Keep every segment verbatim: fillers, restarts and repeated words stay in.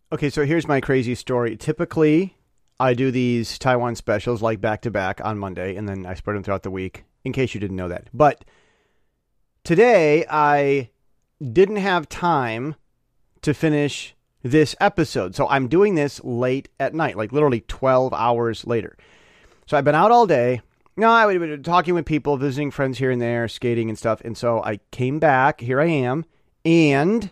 Okay, so here's my crazy story. Typically, I do these Taiwan specials like back to back on Monday, and then I spread them throughout the week, in case you didn't know that. But today, I didn't have time to finish this episode. So I'm doing this late at night, like literally twelve hours later. So I've been out all day. No, I would been talking with people, visiting friends here and there, skating and stuff. And so I came back. Here I am. And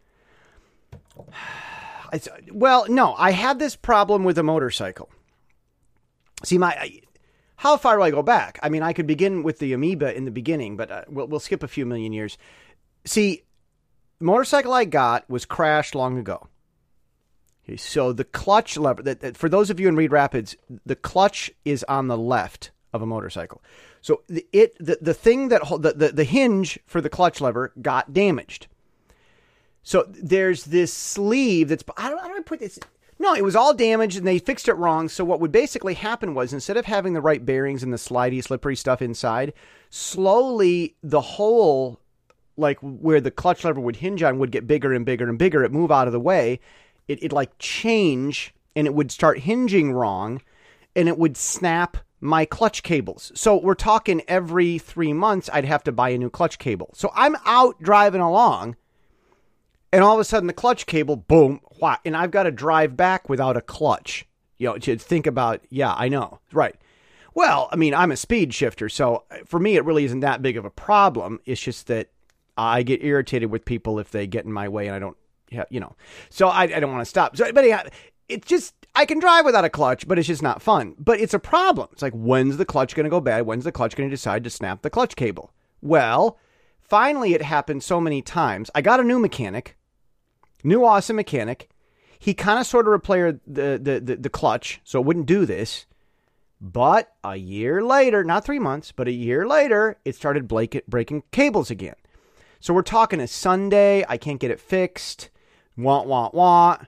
I, well, no, I had this problem with a motorcycle. See, my how far do I go back? I mean, I could begin with the Amoeba in the beginning, but uh, we'll, we'll skip a few million years. See, the motorcycle I got was crashed long ago. Okay, so the clutch lever, that, that for those of you in Reed Rapids, the clutch is on the left of a motorcycle. So the, it the, the thing that the, the the hinge for the clutch lever got damaged. So there's this sleeve that's I don't I don't put this. No, it was all damaged and they fixed it wrong. So what would basically happen was instead of having the right bearings and the slidey, slippery stuff inside, slowly the hole, like where the clutch lever would hinge on, would get bigger and bigger and bigger. It move out of the way. It it like change and it would start hinging wrong, and it would snap my clutch cables. So we're talking every three months I'd have to buy a new clutch cable. So I'm out driving along, and all of a sudden the clutch cable, boom, wha- and I've got to drive back without a clutch. You know, to think about, yeah, I know, right. Well, I mean, I'm a speed shifter, so for me it really isn't that big of a problem. It's just that I get irritated with people if they get in my way and I don't, yeah, you know. So I, I don't want to stop. So, but yeah, it's just, I can drive without a clutch, but it's just not fun. But it's a problem. It's like, when's the clutch going to go bad? When's the clutch going to decide to snap the clutch cable? Well, finally it happened so many times. I got a new mechanic, new awesome mechanic. He kind of sort of repaired the, the, the, the clutch, so it wouldn't do this. But a year later, not three months, but a year later, it started breaking cables again. So we're talking a Sunday. I can't get it fixed. Want, want, want.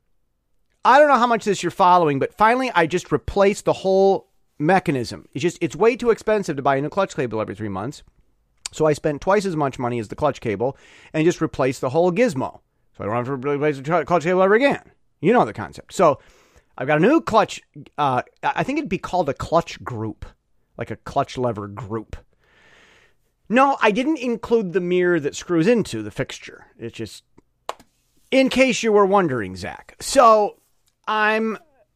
I don't know how much of this you're following, but finally I just replaced the whole mechanism. It's just, it's way too expensive to buy a new clutch cable every three months. So I spent twice as much money as the clutch cable and just replaced the whole gizmo. So I don't have to replace the clutch cable ever again. You know the concept. So I've got a new clutch. Uh, I think it'd be called a clutch group, like a clutch lever group. No, I didn't include the mirror that screws into the fixture. It's just, in case you were wondering, Zach. So I'm,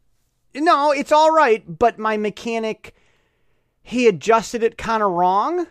no, it's all right, but my mechanic, he adjusted it kind of wrong.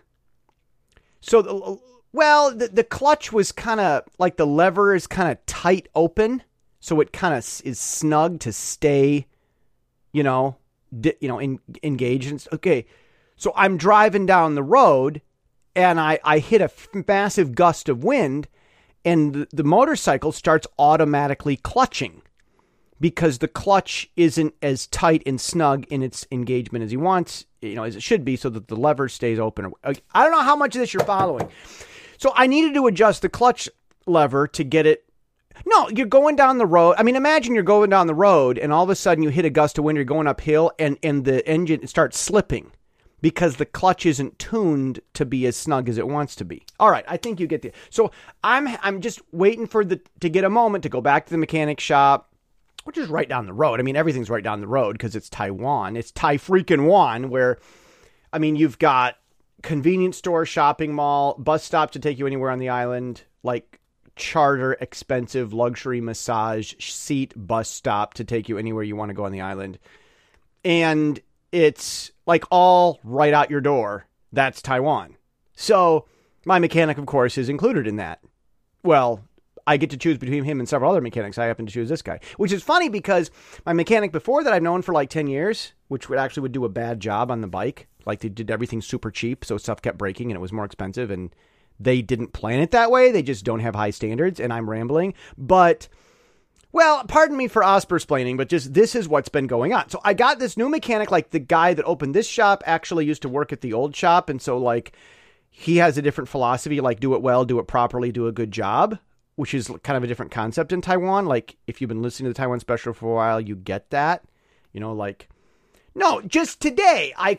So, the, well, the, the clutch was kind of, like the lever is kind of tight open, so it kind of is snug to stay, you know, di, you know, in, engaged. Okay, so I'm driving down the road, and I, I hit a massive gust of wind, and the, the motorcycle starts automatically clutching because the clutch isn't as tight and snug in its engagement as he wants, you know, as it should be, so that the lever stays open. I don't know how much of this you're following. So I needed to adjust the clutch lever to get it. No, you're going down the road. I mean, imagine you're going down the road and all of a sudden you hit a gust of wind, you're going uphill, and, and the engine starts slipping because the clutch isn't tuned to be as snug as it wants to be. All right, I think you get the. So I'm I'm just waiting for the to get a moment to go back to the mechanic shop, which is right down the road. I mean, everything's right down the road because it's Taiwan. It's Tai freaking Wan, where, I mean, you've got convenience store, shopping mall, bus stop to take you anywhere on the island, like charter, expensive, luxury massage seat bus stop to take you anywhere you want to go on the island. And it's like all right out your door. That's Taiwan. So my mechanic, of course, is included in that. Well, I get to choose between him and several other mechanics. I happen to choose this guy, which is funny because my mechanic before that I've known for like ten years, which would actually would do a bad job on the bike. Like they did everything super cheap. So stuff kept breaking and it was more expensive, and they didn't plan it that way. They just don't have high standards, and I'm rambling, but well, pardon me for osper-splaining, but just this is what's been going on. So I got this new mechanic, like the guy that opened this shop actually used to work at the old shop. And so like he has a different philosophy, like do it well, do it properly, do a good job, which is kind of a different concept in Taiwan. Like if you've been listening to the Taiwan Special for a while, you get that, you know, like, no, just today, I,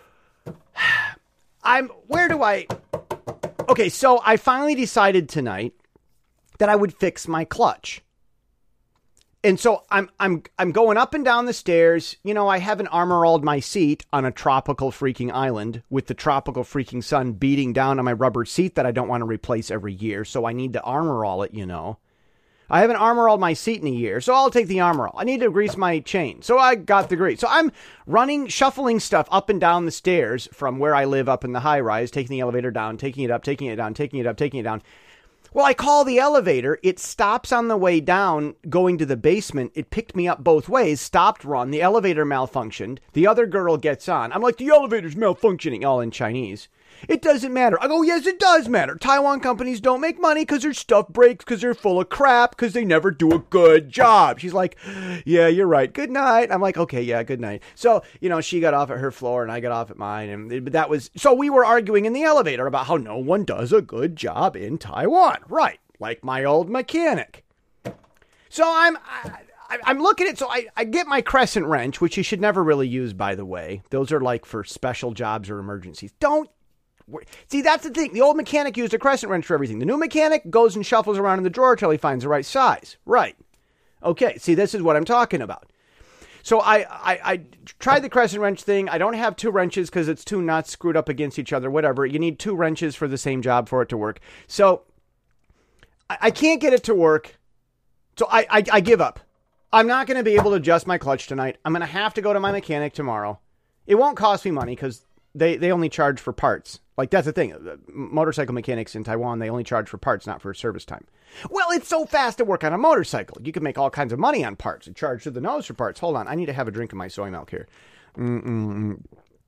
I'm, where do I, okay, so I finally decided tonight that I would fix my clutch. And so I'm I'm I'm going up and down the stairs. You know, I haven't armor-alled my seat on a tropical freaking island with the tropical freaking sun beating down on my rubber seat that I don't want to replace every year. So I need to armor-all it, you know. I haven't armor-alled my seat in a year, so I'll take the armor-all. I need to grease my chain. So I got the grease. So I'm running, shuffling stuff up and down the stairs from where I live up in the high rise, taking the elevator down, taking it up, taking it down, taking it up, taking it down. Well, I call the elevator. It stops on the way down, going to the basement. It picked me up both ways, stopped run. The elevator malfunctioned. The other girl gets on. I'm like, the elevator's malfunctioning, all in Chinese. It doesn't matter. I go, yes, it does matter. Taiwan companies don't make money because their stuff breaks, because they're full of crap, because they never do a good job. She's like, yeah, you're right. Good night. I'm like, okay, yeah, good night. So, you know, she got off at her floor and I got off at mine. And that was, so we were arguing in the elevator about how no one does a good job in Taiwan. Right. Like my old mechanic. So I'm, I, I'm looking at, so I, I get my crescent wrench, which you should never really use, by the way. Those are like for special jobs or emergencies. Don't. See, that's the thing. The old mechanic used a crescent wrench for everything. The new mechanic goes and shuffles around in the drawer till he finds the right size. Right. Okay. See, this is what I'm talking about. So I, I, I tried the crescent wrench thing. I don't have two wrenches because it's two nuts screwed up against each other, whatever. You need two wrenches for the same job for it to work. So I, I can't get it to work. So I, I, I give up. I'm not going to be able to adjust my clutch tonight. I'm going to have to go to my mechanic tomorrow. It won't cost me money because they, they only charge for parts. Like, that's the thing. Motorcycle mechanics in Taiwan, they only charge for parts, not for service time. Well, it's so fast to work on a motorcycle. You can make all kinds of money on parts and charge to the nose for parts. Hold on. I need to have a drink of my soy milk here. Mm-mm-mm.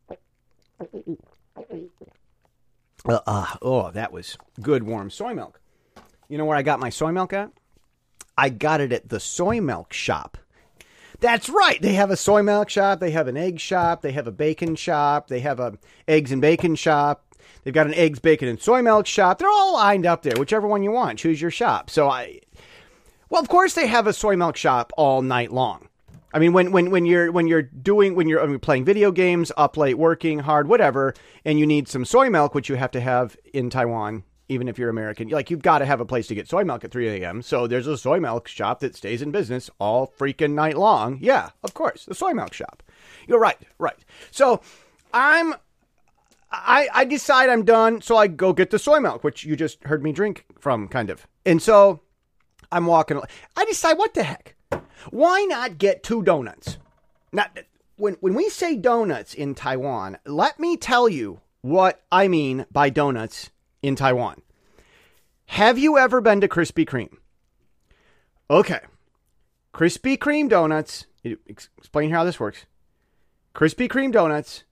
Uh, uh, oh, that was good warm soy milk. You know where I got my soy milk at? I got it at the soy milk shop. That's right. They have a soy milk shop. They have an egg shop. They have a bacon shop. They have a eggs and bacon shop. They've got an eggs, bacon, and soy milk shop. They're all lined up there. Whichever one you want, choose your shop. So I, well, of course they have a soy milk shop all night long. I mean, when when when you're when you're doing when you're, when you're playing video games, up late, working hard, whatever, and you need some soy milk, which you have to have in Taiwan. Even if you're American, like, you've got to have a place to get soy milk at three a.m. So there's a soy milk shop that stays in business all freaking night long. Yeah, of course, the soy milk shop. You're right, right. So I'm, I, I decide I'm done. So I go get the soy milk, which you just heard me drink from, kind of. And so I'm walking. I decide, what the heck? Why not get two donuts? Now, when when we say donuts in Taiwan, let me tell you what I mean by donuts in Taiwan. Have you ever been to Krispy Kreme? Okay. Krispy Kreme donuts. Explain how this works. Krispy Kreme donuts.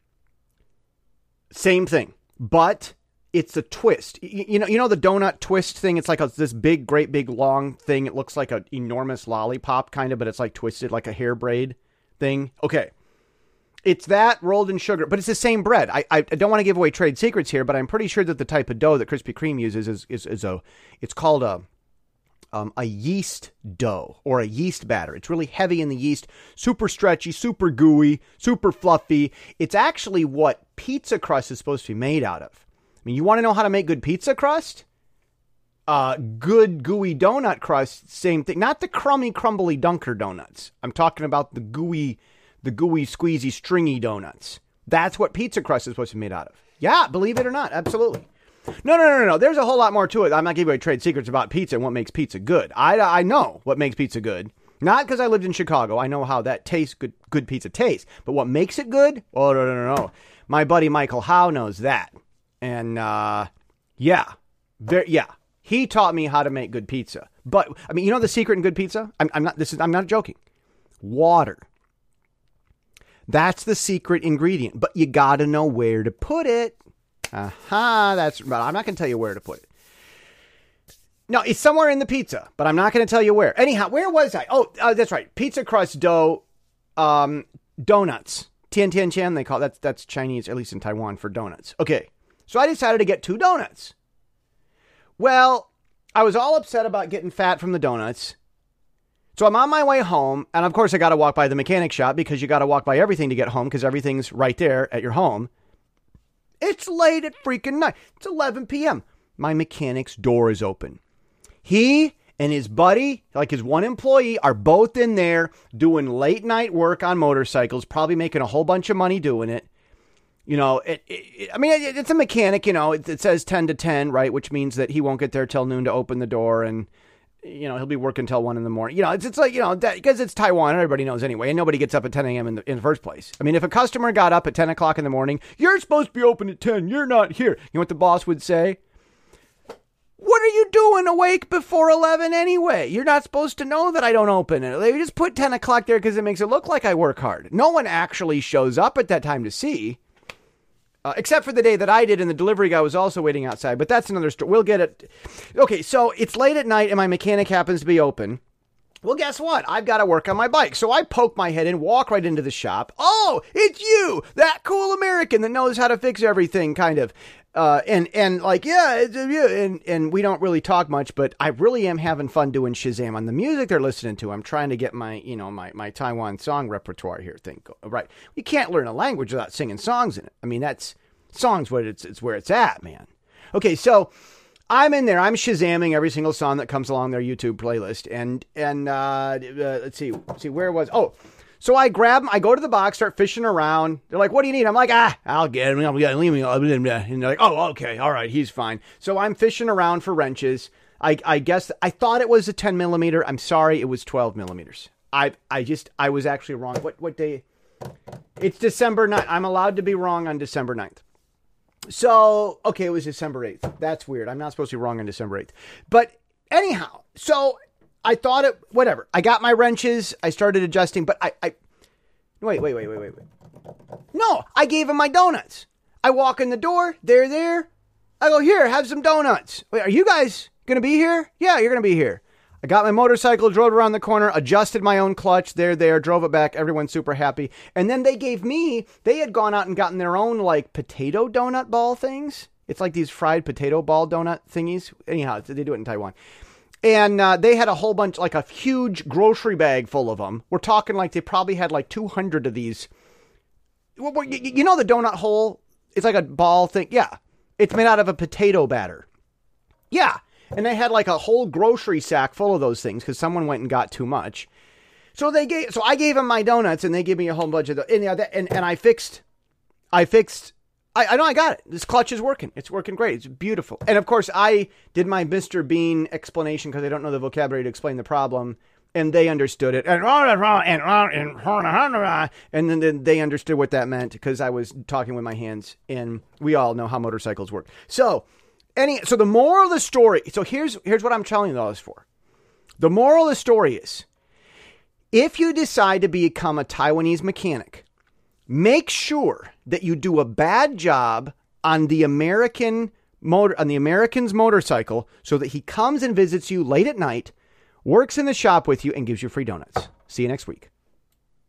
Same thing, but it's a twist. You, you know, you know the donut twist thing. It's like a, this big, great, big, long thing. It looks like an enormous lollipop, kind of, but it's like twisted, like a hair braid thing. Okay. It's that rolled in sugar, but it's the same bread. I, I don't want to give away trade secrets here, but I'm pretty sure that the type of dough that Krispy Kreme uses is, is, is a, it's called a, um, a yeast dough or a yeast batter. It's really heavy in the yeast, super stretchy, super gooey, super fluffy. It's actually what pizza crust is supposed to be made out of. I mean, you want to know how to make good pizza crust? Uh, good gooey donut crust, same thing. Not the crummy, crumbly Dunker donuts. I'm talking about the gooey The gooey, squeezy, stringy donuts. That's what pizza crust is supposed to be made out of. Yeah, believe it or not. Absolutely. No, no, no, no, no. There's a whole lot more to it. I'm not giving away trade secrets about pizza and what makes pizza good. I, I know what makes pizza good. Not because I lived in Chicago. I know how that tastes, good good pizza tastes. But what makes it good? Oh, no, no, no, no. My buddy Michael Howe knows that. And, uh, yeah. There, yeah. He taught me how to make good pizza. But, I mean, you know the secret in good pizza? I'm, I'm not, this is, I'm not joking. Water. That's the secret ingredient, but you got to know where to put it. Aha, uh-huh, that's, but I'm not going to tell you where to put it. No, it's somewhere in the pizza, but I'm not going to tell you where. Anyhow, where was I? Oh, uh, that's right. Pizza crust dough, um, donuts. Tian tian tian, they call it. That's, that's Chinese, at least in Taiwan, for donuts. Okay, so I decided to get two donuts. Well, I was all upset about getting fat from the donuts. So I'm on my way home, and of course I got to walk by the mechanic shop because you got to walk by everything to get home because everything's right there at your home. It's late at freaking night. It's eleven p.m. My mechanic's door is open. He and his buddy, like his one employee, are both in there doing late night work on motorcycles, probably making a whole bunch of money doing it. You know, it, it, I mean, it, it's a mechanic, you know, it, it says ten to ten, right? Which means that he won't get there till noon to open the door, and, you know, he'll be working till one in the morning. You know, it's, it's like, you know, because it's Taiwan, everybody knows anyway, and nobody gets up at ten a.m. in the, in the first place. I mean, if a customer got up at ten o'clock in the morning, you're supposed to be open at ten, you're not here. You know what the boss would say? What are you doing awake before eleven anyway? You're not supposed to know that I don't open it. They just put ten o'clock there because it makes it look like I work hard. No one actually shows up at that time to see. Uh, except for the day that I did, and the delivery guy was also waiting outside. But that's another story. We'll get it. Okay, so it's late at night, and my mechanic happens to be open. Well, guess what? I've got to work on my bike. So I poke my head in, walk right into the shop. Oh, it's you, that cool American that knows how to fix everything, kind of. Uh, and, and like, yeah, it's, yeah, and, and we don't really talk much, but I really am having fun doing Shazam on the music they're listening to. I'm trying to get my, you know, my, my Taiwan song repertoire here thing. Right. You can't learn a language without singing songs in it. I mean, that's songs where it's, it's where it's at, man. Okay. So I'm in there. I'm Shazamming every single song that comes along their YouTube playlist. And, and, uh, uh let's see, let's see where it was. Oh, so I grab them, I go to the box, start fishing around. They're like, what do you need? I'm like, ah, I'll get him. I'll get him. Leave me. And they're like, oh, okay. All right. He's fine. So I'm fishing around for wrenches. I, I guess I thought it was a ten millimeter. I'm sorry. It was twelve millimeters. I, I just, I was actually wrong. What, what day? It's December ninth. I'm allowed to be wrong on December ninth. So, okay, it was December eighth. That's weird. I'm not supposed to be wrong on December eighth. But anyhow, so I thought it, whatever. I got my wrenches. I started adjusting, but I, I, wait, wait, wait, wait, wait, wait. No, I gave him my donuts. I walk in the door. They're there. I go, here, have some donuts. Wait, are you guys going to be here? Yeah, you're going to be here. I got my motorcycle, drove around the corner, adjusted my own clutch. They're there, drove it back. Everyone's super happy. And then they gave me, they had gone out and gotten their own like potato donut ball things. It's like these fried potato ball donut thingies. Anyhow, they do it in Taiwan. And uh, they had a whole bunch, like a huge grocery bag full of them. We're talking like they probably had like two hundred of these. Well, you know the donut hole? It's like a ball thing. Yeah. It's made out of a potato batter. Yeah. And they had like a whole grocery sack full of those things because someone went and got too much. So they gave, so I gave them my donuts and they gave me a whole bunch of the, and, yeah, and, and I fixed, I fixed, I, I know I got it. This clutch is working. It's working great. It's beautiful. And of course I did my Mister Bean explanation because I don't know the vocabulary to explain the problem. And they understood it. And and then, then they understood what that meant because I was talking with my hands and we all know how motorcycles work. So any, so the moral of the story. So here's, here's what I'm telling you all this for. The moral of the story is if you decide to become a Taiwanese mechanic, make sure that you do a bad job on the American motor, on the American's motorcycle so that he comes and visits you late at night, works in the shop with you, and gives you free donuts. See you next week.